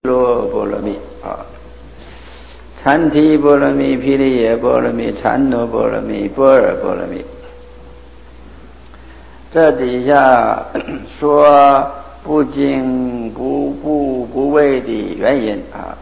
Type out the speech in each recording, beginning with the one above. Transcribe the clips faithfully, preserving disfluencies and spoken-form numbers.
罗波罗蜜啊，禅提波罗蜜、毗梨耶波罗蜜、禅那波罗蜜、般若波罗蜜。这底下说不惊不怖不畏的原因啊。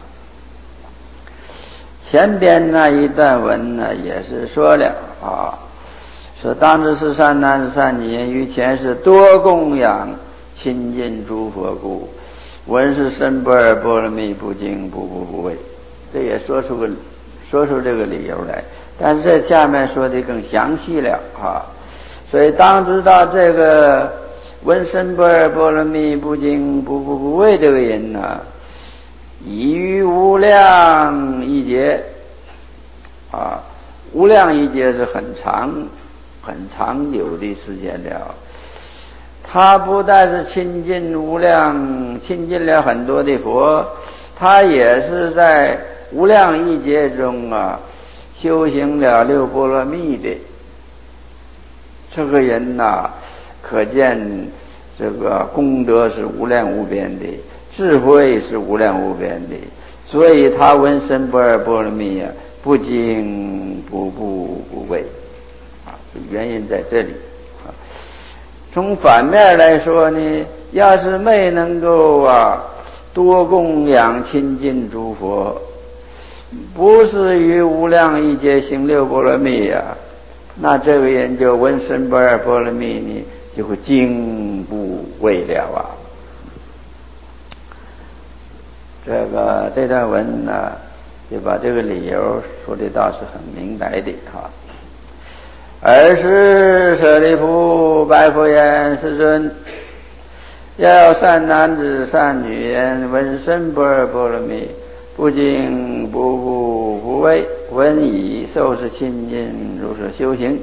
前边那一段文呢，也是说了啊，说当知是善男子善女人，于前世多供养亲近诸佛故，闻是深般若波罗蜜，不惊不怖不畏。这也说出个说出这个理由来，但是这下面说的更详细了啊。所以当知道这个闻深般若波罗蜜，不惊不怖不畏这个人呢，已于无量一劫啊，无量一劫是很长很长久的时间了。他不但是亲近无量，亲近了很多的佛，他也是在无量一劫中啊，修行了六波罗蜜的。这个人呐、啊，可见这个功德是无量无边的，智慧是无量无边的，所以他闻深般若波罗蜜啊，不惊不怖不畏啊，原因在这里啊。从反面来说呢，要是没能够啊多供养亲近诸佛，不是于无量一劫行六波罗蜜啊，那这个人就闻深般若波罗蜜呢，就会惊怖畏了啊。这个这段文呢，就把这个理由说的倒是很明白的哈。尔时舍利弗白佛言：世尊，要有善男子善女人，闻深般若波罗蜜，不惊不怖不畏，闻已受是亲近，如是修行。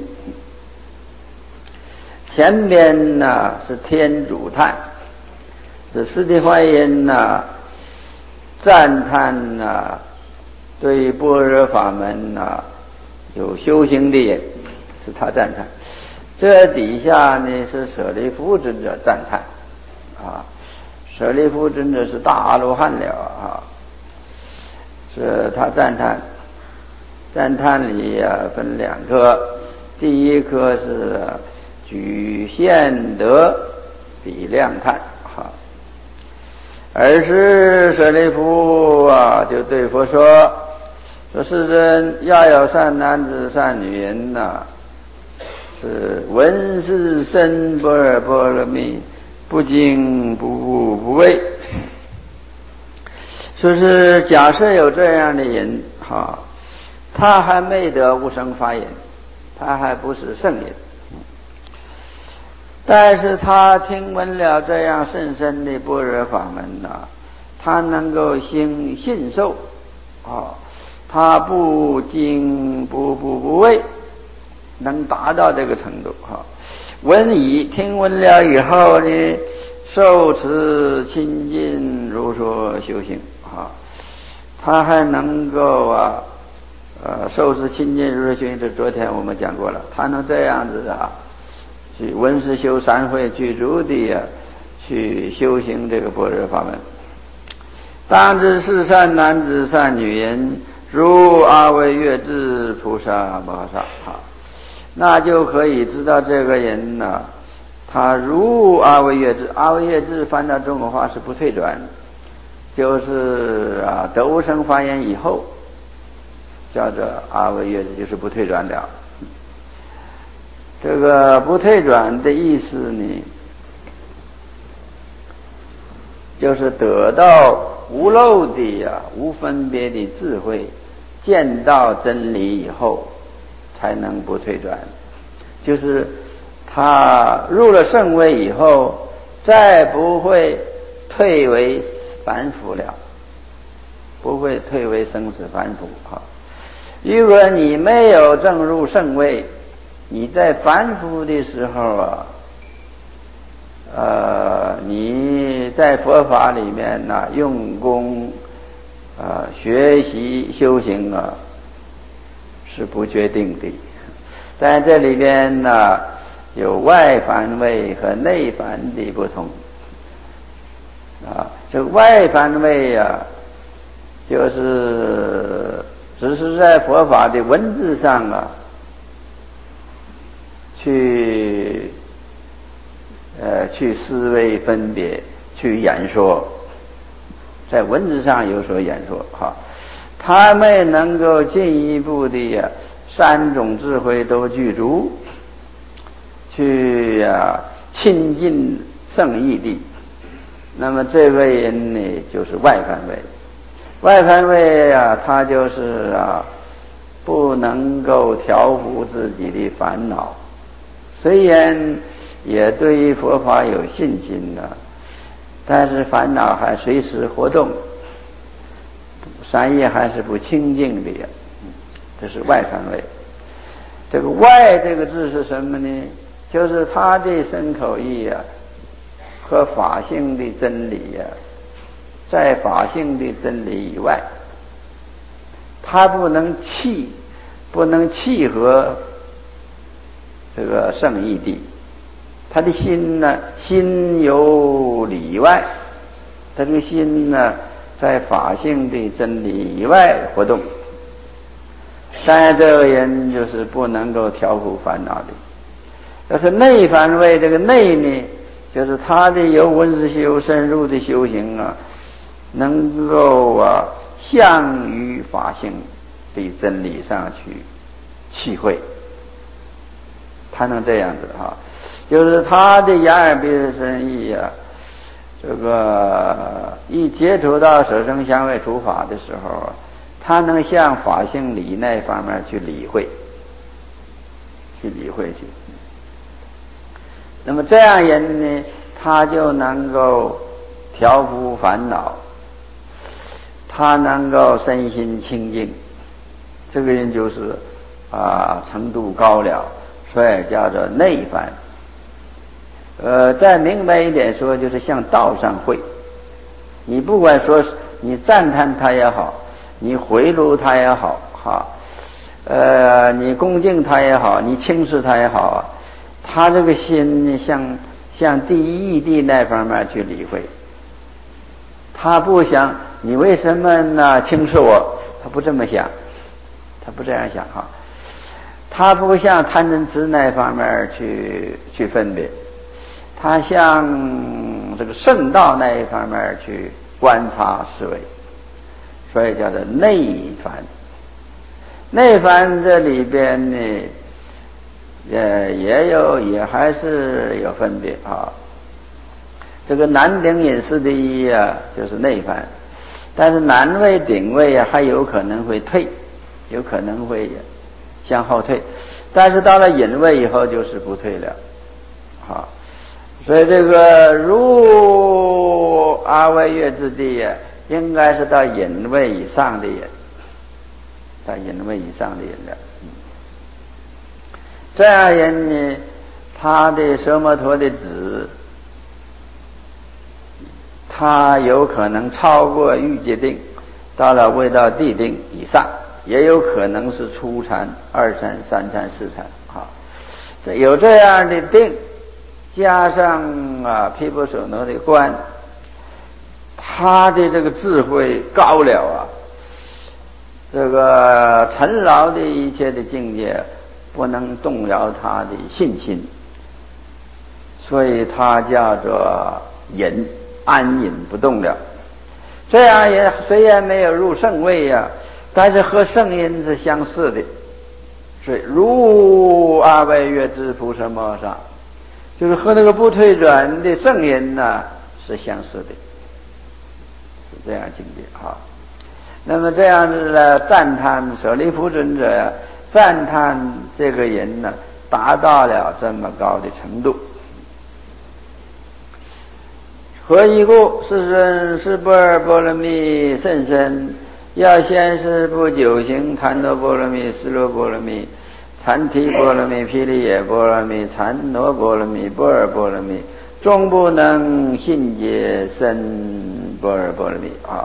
前边呢是天主叹，是释提桓因呢赞叹呢对般若法门呢有修行的人，是他赞叹。这底下呢是舍利弗尊者赞叹啊，舍利弗尊者是大阿罗汉了啊，是他赞叹。赞叹里啊分两科，第一科是举现得比量叹哈。尔时舍利弗啊就对佛说：说世尊，要有善男子善女人呐、啊，是闻是深般若波罗蜜，不惊不怖不畏。说是假设有这样的人哈，他还没得无生法忍，他还不是圣人，但是他听闻了这样甚深的般若法门呐、啊，他能够信信受啊，他不惊不怖不畏，能达到这个程度哈。闻已听闻了以后呢，受持亲近如说修行啊，他还能够啊，呃，受持亲近如说修行。这昨天我们讲过了，他能这样子啊，去闻思修三会具足的啊，去修行这个般若法门。当知是善男子善女人，如阿惟越致菩萨摩诃萨啊，那就可以知道这个人呢、啊，他如阿惟越致，阿惟越致翻到中国话是不退转，就是啊得无生法忍以后，叫做阿惟越致，就是不退转了。这个不退转的意思呢，就是得到无漏的呀、啊、无分别的智慧，见到真理以后才能不退转。就是他入了圣位以后，再不会退为凡夫了，不会退为生死凡夫啊。如果你没有证入圣位，你在凡夫的时候啊，呃，你在佛法里面呢、啊、用功啊、呃、学习修行啊是不决定的。在这里边呢有外凡位和内凡的不同啊。 这个外凡位呀，就是只是在佛法的文字上啊，去呃去思维分别，去演说，在文字上有所演说哈。他们能够进一步的呀，三种智慧都具足，去呀亲近圣义地。那么这位人呢，就是外凡位。外凡位啊，他就是啊，不能够调伏自己的烦恼，虽然也对于佛法有信心呢、啊，但是烦恼还随时活动，三业还是不清净的呀。这是外凡位。这个外这个字是什么呢？就是他的身口意啊和法性的真理呀、啊，在法性的真理以外，他不能契，不能契合这个圣义谛。他的心呢，心有里外，他这个心呢，在法性的真理以外活动。但这个人就是不能够调伏烦恼的。要是内凡位，这个内呢，就是他的由文思修深入的修行啊，能够啊向于法性的真理上去契会，他能这样子哈，就是他的眼耳鼻舌身意啊，这个一接触到舍生香味触法的时候，他能向法性理那方面去理会，去理会去。那么这样人呢，他就能够调伏烦恼，他能够身心清净，这个人就是啊程度高了，所以叫做内凡。呃，再明白一点说，就是向道上会。你不管说你赞叹他也好，你回炉他也好，哈，呃，你恭敬他也好，你轻视他也好啊，他这个心向向第一义谛那方面去理会。他不想你为什么呢轻视我，他不这么想，他不这样想哈。他不向贪嗔痴那方面去去分别，他向这个圣道那一方面去观察思维，所以叫做内凡。内凡这里边呢，也也有也还是有分别啊。这个南顶隐士的一啊，就是内凡，但是南位顶位啊，还有可能会退，有可能会向后退，但是到了隐位以后就是不退了，好，所以这个入阿惟越之地啊，应该是到隐位以上的人，到隐位以上的人了。这样人呢，他的奢摩陀的子，他有可能超过欲界定，到了未到地定以上，也有可能是初禅、二禅、三禅、四禅啊。有这样的定，加上啊毗婆舍那的观，他的这个智慧高了啊，这个尘劳的一切的境界不能动摇他的信心，所以他叫做隐，安隐不动了。这样也虽然没有入圣位呀、啊，但是和圣因是相似的，所以如阿惟越之菩萨摩诃萨，就是和那个不退转的圣因呢、啊、是相似的，是这样境界啊。那么这样子呢，赞叹舍利弗尊者呀，赞叹这个人呢，达到了这么高的程度。何以故？世尊是不二波罗蜜甚深，要先是不九行檀多波罗蜜、斯罗波罗蜜、禅提波罗蜜、毗梨耶波罗蜜、禅那波罗蜜、不二波罗蜜，终不能信解深不二波罗蜜啊。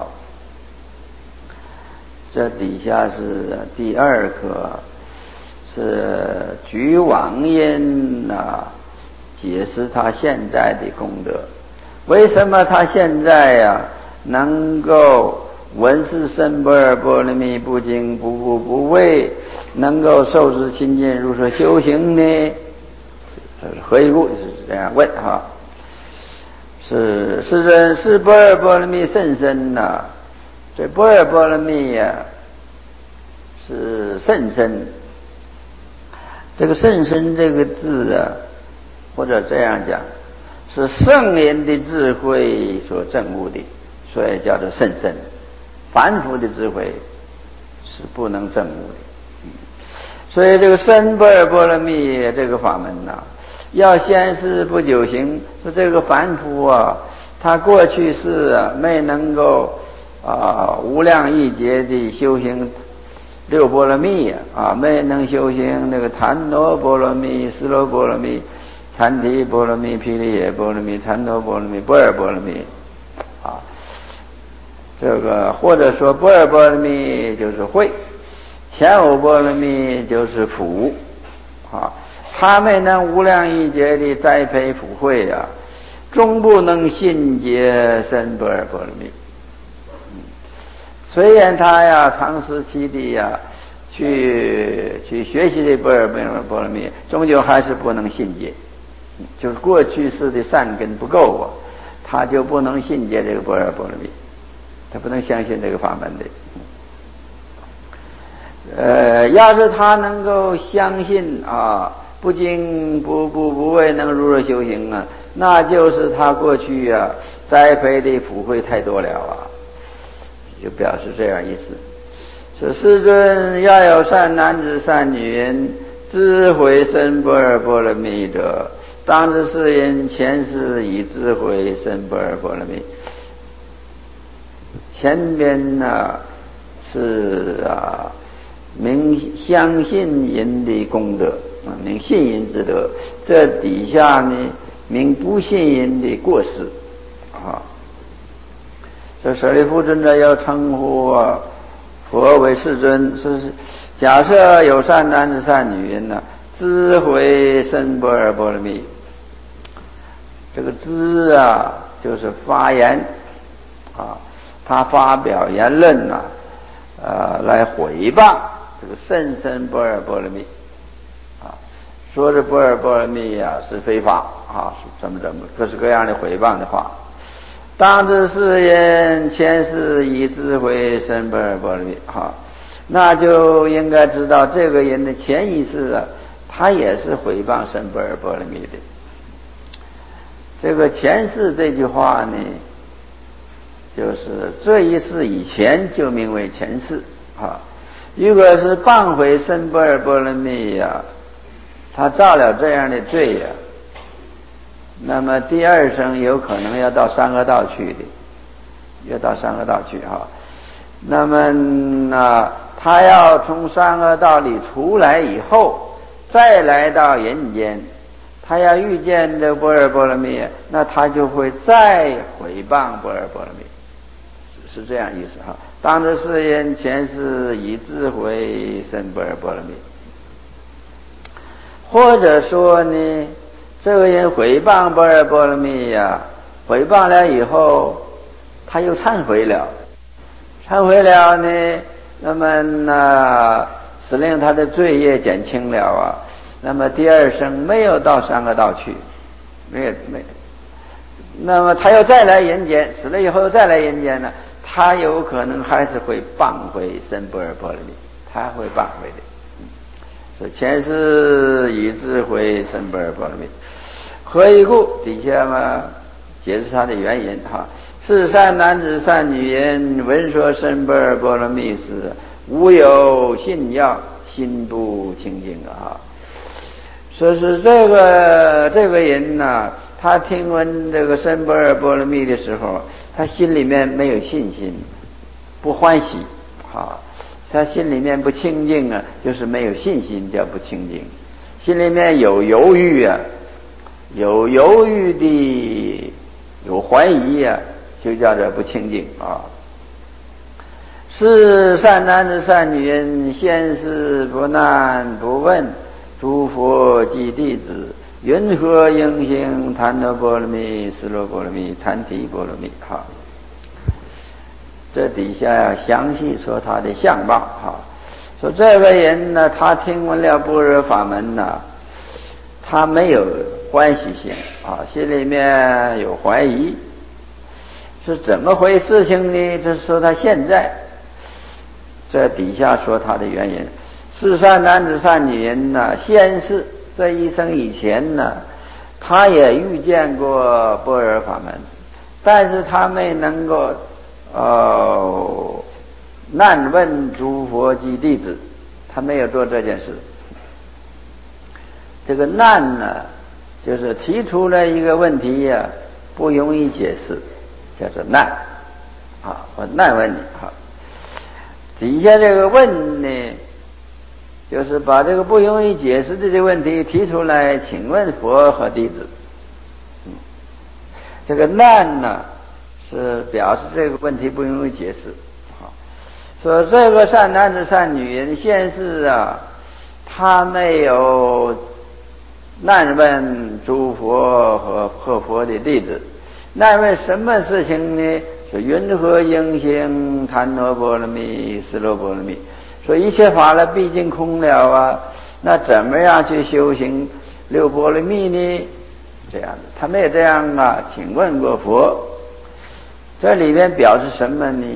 这底下是第二课，是举往因啊，解释他现在的功德。为什么他现在呀、啊、 能够闻是身般若波罗蜜，不惊不怖不畏，能够受持亲近如是修行呢？何以故？就是这样问哈。是是人是般若波罗蜜甚深呐、啊，这般若波罗蜜呀、啊、是甚深。这个甚深这个字啊，或者这样讲，是圣人的智慧所证悟的，所以叫做甚深。凡夫的智慧是不能证悟的。所以这个深般若波罗蜜这个法门呐、啊，要先是不久行。说这个凡夫啊，他过去是啊没能够啊无量亿劫的修行六波罗蜜啊，没能修行那个檀罗波罗蜜、尸罗波罗蜜、禅提波罗蜜、毗梨耶波罗蜜、檀罗波罗蜜、般若波罗蜜啊。这个或者说般若波罗蜜就是慧，前五波罗蜜就是辅啊。他没能无量亿劫的栽培福慧啊，终不能信解深般若波罗蜜。虽然他呀长时期的呀去去学习这般若波罗蜜，终究还是不能信解，就是过去世的善根不够啊，他就不能信解这个般若波罗蜜，他不能相信这个法门的。呃，要是他能够相信啊，不惊不不不畏，能如实修行啊，那就是他过去啊栽培的福慧太多了啊，就表示这样意思。说世尊要有善男子善女人，智慧深般若波罗蜜者，当知是因前世已智慧深般若波罗蜜。前边呢是啊明相信人的功德啊，明信人之德，这底下呢明不信人的过失啊。这舍利弗尊者要称呼啊佛为世尊，是假设有善男子善女人呢、啊，智慧深般若波罗蜜。这个知啊就是发言啊，他发表言论呐、啊，呃，来毁谤这个甚深般若波罗蜜啊，说这般若波罗蜜啊是非法啊，是怎么怎么各式各样的毁谤的话。当知是因前世已智慧深般若波罗蜜哈，那就应该知道这个人的前一世啊，他也是毁谤深般若波罗蜜的。这个前世这句话呢，就是这一世以前就名为前世啊。如果是谤毁深般若波罗蜜呀，他造了这样的罪呀，那么第二生有可能要到三恶道去的，要到三恶道去哈。那么呢，他要从三恶道里出来以后，再来到人间，他要遇见这般若波罗蜜，那他就会再毁谤般若波罗蜜，是这样意思哈。当知是因前世已智慧深般若波罗蜜，或者说呢，这个人毁谤般若波罗蜜呀，毁谤了以后，他又忏悔了，忏悔了呢，那么呢，使令他的罪业减轻了啊。那么第二生没有到三恶道去，没有没有。那么他又再来人间，死了以后又再来人间呢，他有可能还是会谤回深般若波罗蜜，他会谤回的。所以前世已智慧深般若波罗蜜。何以故？底下嘛解释他的原因哈。是善男子善女人闻说深般若波罗蜜时，无有信要，心不清净啊。说是这个这个人呢，他听闻这个深般若波罗蜜的时候，他心里面没有信心，不欢喜啊，他心里面不清净啊，就是没有信心叫不清净，心里面有犹豫啊。有犹豫的，有怀疑啊，就叫做不清净啊。是善男子善女人，现世不难不问，诸佛及弟子，云何应行檀罗波罗蜜、尸罗波罗蜜、禅提波罗蜜哈。 这底下要详细说他的相貌哈。说这个人呢，他听闻了般若法门呢，他没有欢喜心啊，心里面有怀疑，是怎么回事情呢？这是说他现在，这底下说他的原因。是善男子善女人呢，先是这一生以前呢，他也遇见过般若法门，但是他没能够呃难问诸佛及弟子，他没有做这件事。这个难呢，就是提出了一个问题呀、啊，不容易解释，叫做难啊。我难问你哈，底下这个问呢，就是把这个不容易解释的这个问题提出来，请问佛和弟子。嗯，这个难呢，是表示这个问题不容易解释。好，说这个善男子善女人，现世啊，他没有难问诸佛和和佛的弟子。难问什么事情呢？说云何应行檀那波罗蜜、斯罗波罗蜜？说一切法了毕竟空了啊，那怎么样去修行六波罗蜜呢？这样的，他没有这样啊，请问过佛。这里面表示什么呢？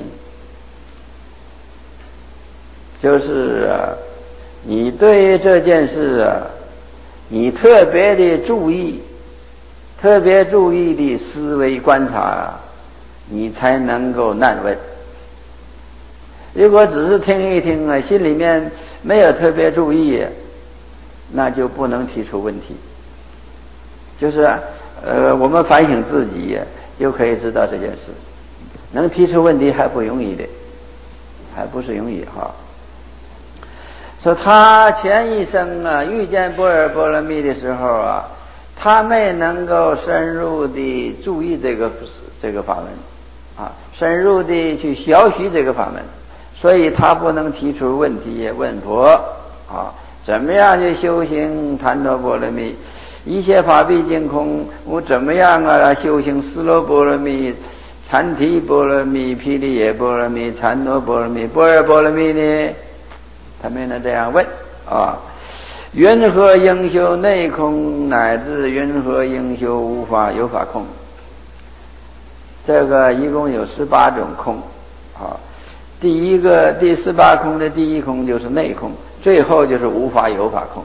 就是啊，你对这件事啊，你特别的注意，特别注意的思维观察，你才能够难问。如果只是听一听啊，心里面没有特别注意，那就不能提出问题。就是呃，我们反省自己，就可以知道这件事。能提出问题还不容易的，还不是容易哈。说他前一生啊，遇见般若波罗蜜的时候啊，他没能够深入的注意这个这个法门啊，深入的去学习这个法门，所以他不能提出问题问佛啊，怎么样去修行檀那波罗蜜？一切法毕竟空，我怎么样啊修行斯罗波罗蜜、禅提波罗蜜、毗梨耶波罗蜜、禅那波罗蜜、般若波罗蜜呢？他没能这样问啊。云何应修内空，乃至云何应修无法有法空？这个一共有十八种空啊。第一个第十八空的第一空就是内空，最后就是无法有法空。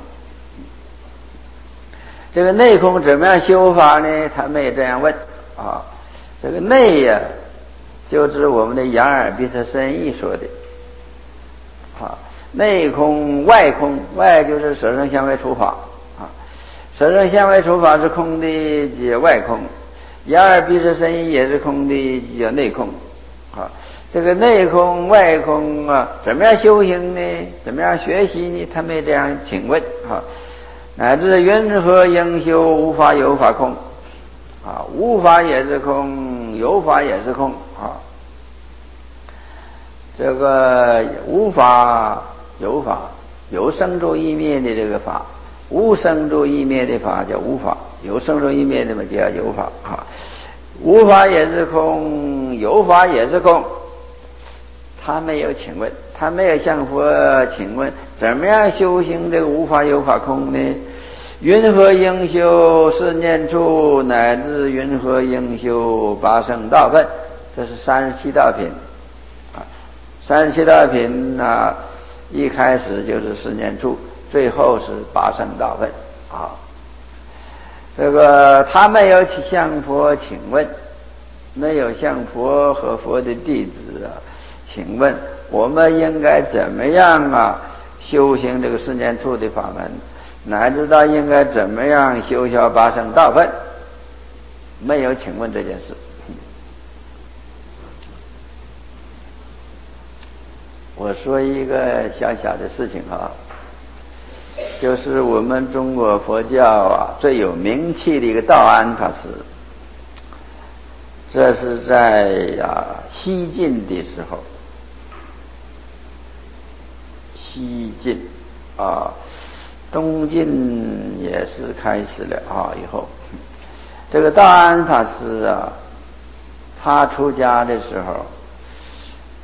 这个内空怎么样修法呢？他没这样问啊。这个内呀、啊，就指我们的眼耳鼻舌身意说的啊。内空外空，外就是色声香味触法啊，色声香味触法是空的，叫外空；眼耳鼻舌身意也是空的，叫内空啊。这个内空外空啊，怎么样修行呢？怎么样学习呢？他没这样请问啊。乃至云何应修无法有法空啊，无法也是空，有法也是空啊。这个无法有法，有生住异灭的这个法，无生住异灭的法叫无法，有生住异灭的嘛叫有法啊。无法也是空，有法也是空。他没有请问，他没有向佛请问，怎么样修行这个无法有法空呢？云何应修四念处，乃至云何应修八圣道分？这是三十七道品啊。三十七道品啊，一开始就是四念处，最后是八圣道分啊。这个他没有向佛请问，没有向佛和佛的弟子啊请问，我们应该怎么样啊修行这个四念处的法门，乃至到应该怎么样修学八圣道分，没有请问这件事。我说一个小小的事情啊，就是我们中国佛教啊最有名气的一个道安法师，这是在啊西晋的时候，西晋啊，东晋也是开始了啊以后，这个道安法师啊，他出家的时候，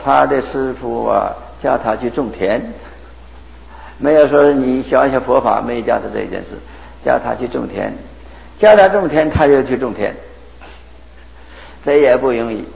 他的师父啊叫他去种田，没有说你学一学佛法，没有教他这一件事，叫他去种田，叫他种田他就去种田，这也不容易。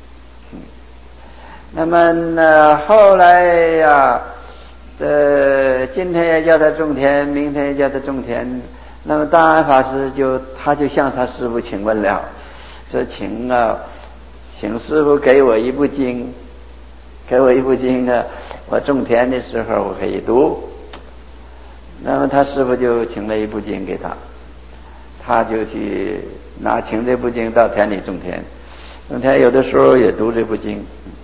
那么呢，后来呀，呃，今天也叫他种田，明天也叫他种田。那么大安法师就他就向他师父请问了，说请啊，请师父给我一部经，给我一部经啊，我种田的时候我可以读。那么他师父就请了一部经给他，他就去拿请这部经到田里种田，种田有的时候也读这部经。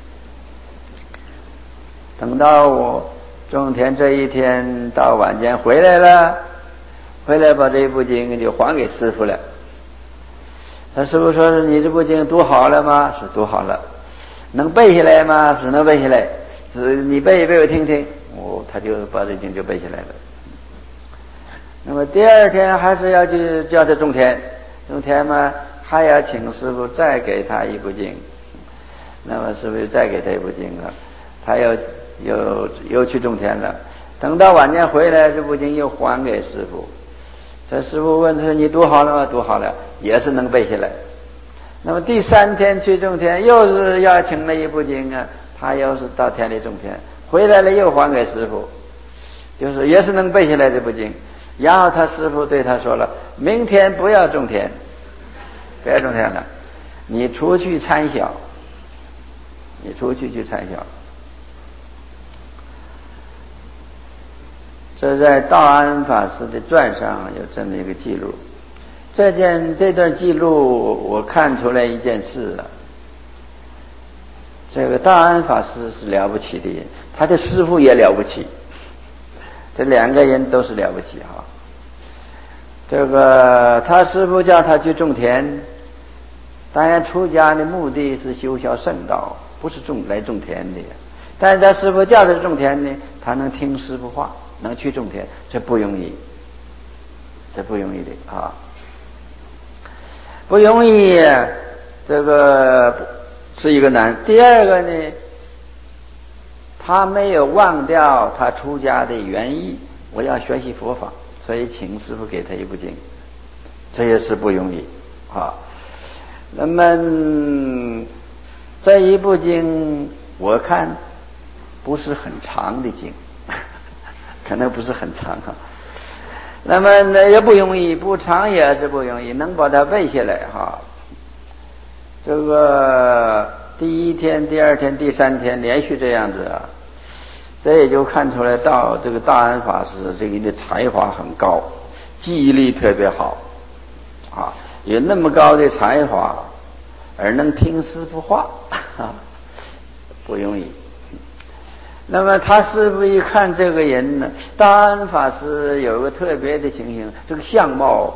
等到我种田这一天到晚间回来了，回来把这部经就还给师父了。他师父说：“你这部经读好了吗？”是读好了。能背下来吗？是能背下来。是你背一背我听听。哦，他就把这经就背下来了。那么第二天还是要去叫他种田，种田嘛还要请师父再给他一部经。那么师父再给他一部经了，他又又又去种田了。等到晚间回来，这部经又还给师父。这师父问他：“你读好了吗？”读好了，也是能背下来。那么第三天去种田，又是要请了一部经啊，他又是到田里种田，回来了又还给师父，就是也是能背下来这部经。然后他师父对他说了：“明天不要种田，不要种田了，你出去参晓，你出去去参晓。”这在道安法师的传上有这么一个记录。这件这段记录我看出来一件事啊，这个道安法师是了不起的人，他的师父也了不起，这两个人都是了不起哈。这个他师父叫他去种田，当然出家的目的是修学圣道，不是种来种田的。但是他师父叫他种田呢，他能听师父话，能去种田，这不容易，这不容易的啊，不容易。这个是一个难。第二个呢，他没有忘掉他出家的原意，我要学习佛法，所以请师父给他一部经，这也是不容易啊。那么这一部经我看不是很长的经，可能不是很长哈。那么呢也不容易，不长也是不容易，能把它背下来哈。这个第一天、第二天、第三天连续这样子啊，这也就看出来到这个大安法师这个人的才华很高，记忆力特别好啊，有那么高的才华，而能听师父话，不容易。那么他师父一看这个人呢，大安法师有个特别的情形，这个相貌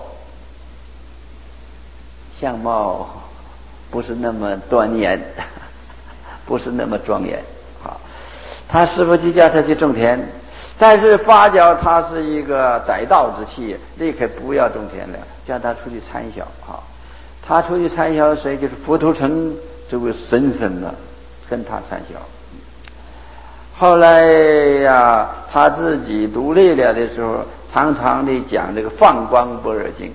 相貌不是那么端严，不是那么庄严啊。他师父就叫他去种田，但是发觉他是一个载道之器，立刻不要种田了，叫他出去参晓啊。他出去参晓谁？就是佛图澄这位神僧啊，跟他参晓。后来呀，他自己独立了的时候，常常的讲这个放光般若经，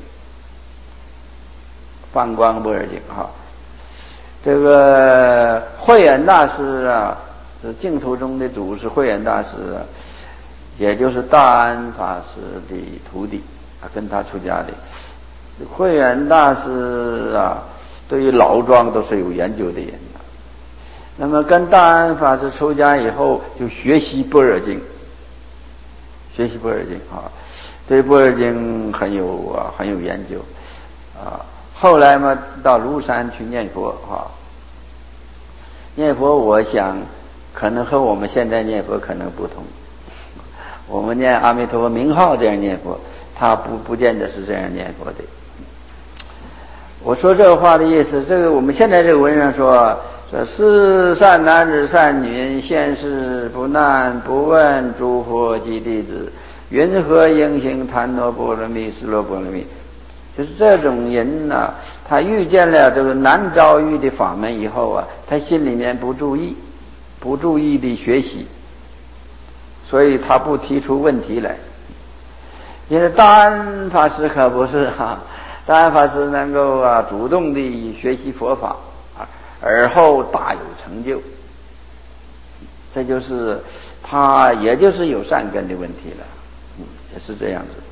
放光般若经哈。这个慧远大师啊，是净土宗的祖师慧远大师啊，也就是大安法师的徒弟啊，跟他出家的。慧远大师啊，对于老庄都是有研究的人。那么跟大安法师出家以后，就学习般若经，学习般若经啊，对般若经很有啊很有研究啊。后来嘛，到庐山去念佛啊，念佛我想可能和我们现在念佛可能不同。我们念阿弥陀佛名号这样念佛，他不不见得是这样念佛的。我说这个话的意思，这个我们现在这个文上说。说是善男子善女人，现世不难不问诸佛及弟子，云何应行檀那波罗蜜斯罗波罗蜜？就是这种人呢、啊，他遇见了这个难遭遇的法门以后啊，他心里面不注意， 不注意的学习，所以他不提出问题来。因为大安法师可不是哈、啊，大安法师能够啊主动的学习佛法啊，而后大有成就，这就是他也就是有善根的问题了，嗯，也是这样子。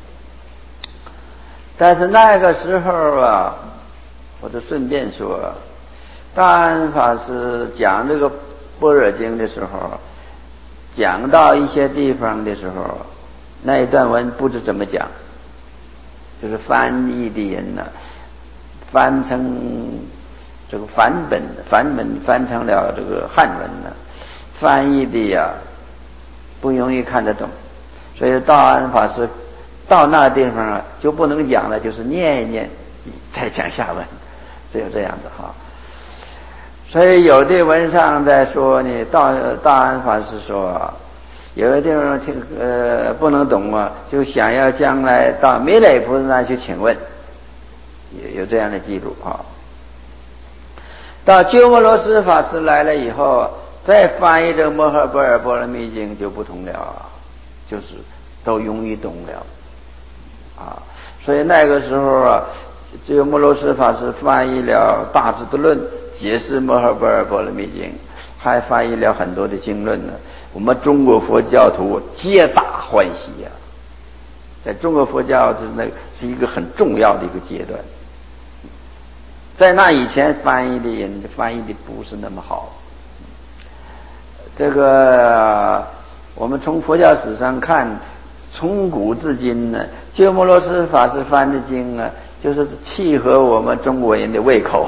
但是那个时候啊，我就顺便说，大安法师讲这个般若经的时候，讲到一些地方的时候，那一段文不知怎么讲，就是翻译的人呢、啊，翻成这个梵本，梵本翻成了这个汉文呢，翻译的呀、啊、不容易看得懂，所以大安法师到那地方啊就不能讲了，就是念一念再讲下文，只有这样子哈。所以有的文上在说呢，大大安法师说，有的地方听呃不能懂啊，就想要将来到弥勒菩萨那去请问，有有这样的记录啊。到鸠摩罗什法师来了以后，再翻译这个摩诃般若波罗蜜经就不同了，就是都容易懂了啊。所以那个时候啊，鸠摩罗什法师翻译了《大智度论》，解释摩诃般若波罗蜜经，还翻译了很多的经论呢。我们中国佛教徒皆大欢喜呀、啊！在中国佛教是那是一个很重要的一个阶段。在那以前翻译的人翻译的不是那么好。这个我们从佛教史上看，从古至今呢，鸠摩罗什法师翻的经啊，就是契合我们中国人的胃口。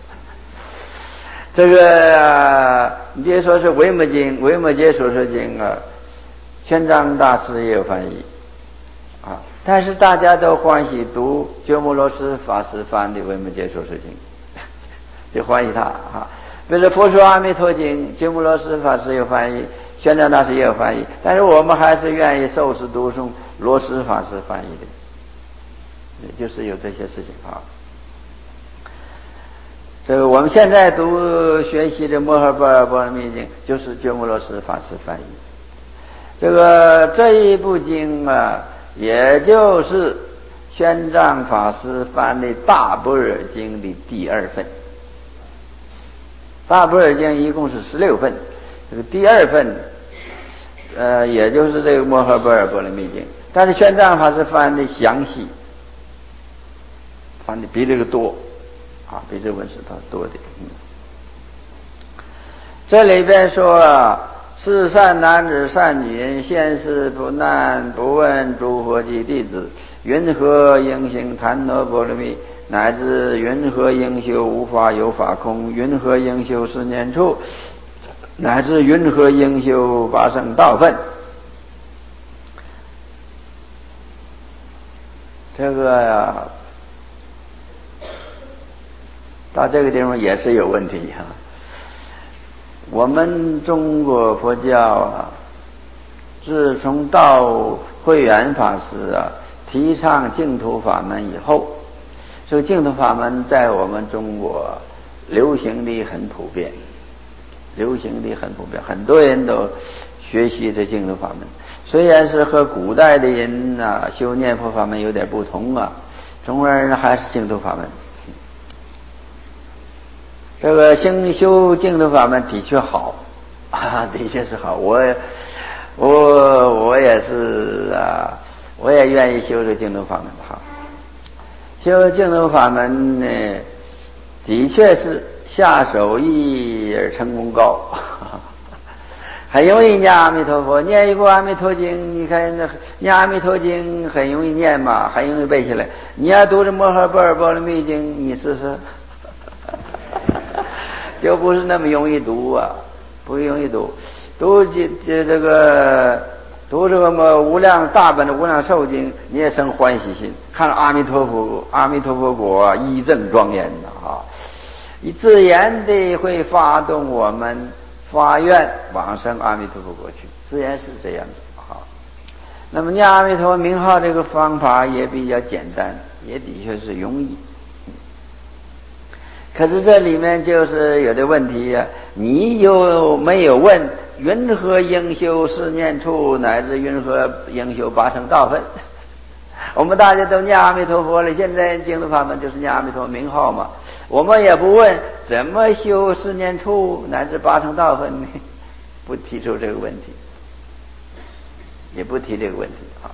这个你别说是维摩经、维摩诘所说经啊，玄奘大师也有翻译啊，但是大家都欢喜读鸠摩罗什法师翻的维摩诘所说经，就欢喜他啊。比如说《佛说阿弥陀经》，鸠摩罗什法师有翻译，玄奘大师也有翻译，但是我们还是愿意受持读诵罗什法师翻译的，也就是有这些事情啊。这个我们现在读学习的摩诃般若波罗蜜经，就是鸠摩罗什法师翻译。这个这一部经啊，也就是玄奘法师翻的大般若经的第二份。大般若经一共是十六份，这个第二份，呃，也就是这个摩诃般若波罗蜜经，但是玄奘法师翻的详细，翻的比这个多。啊，比这文是他多的。嗯，这里边说啊，是善男子善女人，现世不难不问诸佛及弟子，云何应行檀那波罗蜜，乃至云何应修无法有法空，云何应修十念处，乃至云何应修八圣道分。这个呀、啊。到这个地方也是有问题哈、啊。我们中国佛教啊，自从到慧远法师啊提倡净土法门以后，这个净土法门在我们中国流行的很普遍，流行的很普遍，很多人都学习这净土法门。虽然是和古代的人啊修念佛法门有点不同啊，总而还是净土法门。这个修修净土法门的确好啊，的确是好。我我我也是啊，我也愿意修这净土法门哈。修净土法门呢，的确是下手易而成功高，很容易念阿弥陀佛，念一部阿弥陀经，你看那念阿弥陀经很容易念嘛，很容易背下来。你要读这摩诃般若波罗蜜经，你试试。就不是那么容易读啊，不容易读。读这这这个读这个么无量大本的无量寿经，你也生欢喜心，看阿弥陀佛阿弥陀佛果一正庄严的啊，你自然的会发动我们发愿往生阿弥陀佛国去，自然是这样子啊。那么念阿弥陀佛名号这个方法也比较简单，也的确是容易。 可是这里面就是有的问题呀、啊，你有没有问云何应修四念处，乃至云何应修八成道分？我们大家都念阿弥陀佛了，现在净土法门就是念阿弥陀名号嘛，我们也不问怎么修四念处乃至八成道分呢，不提出这个问题，也不提这个问题啊。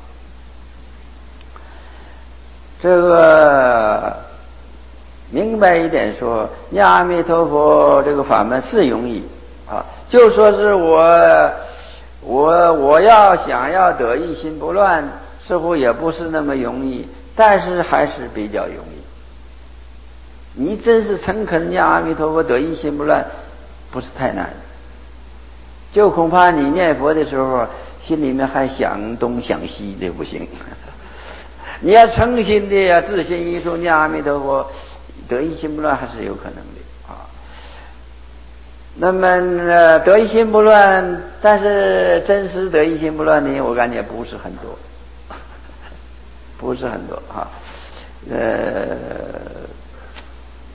这个明白一点说，念阿弥陀佛这个法门是容易啊，就说是我我我要想要得一心不乱，似乎也不是那么容易，但是还是比较容易。你真是诚恳地念阿弥陀佛得一心不乱，不是太难，就恐怕你念佛的时候心里面还想东想西的不行。你要诚心的呀，自心一说念阿弥陀佛得一心不乱还是有可能的啊。那么、呃、得一心不乱，但是真实得一心不乱呢，我感觉不是很多，不是很多啊。呃，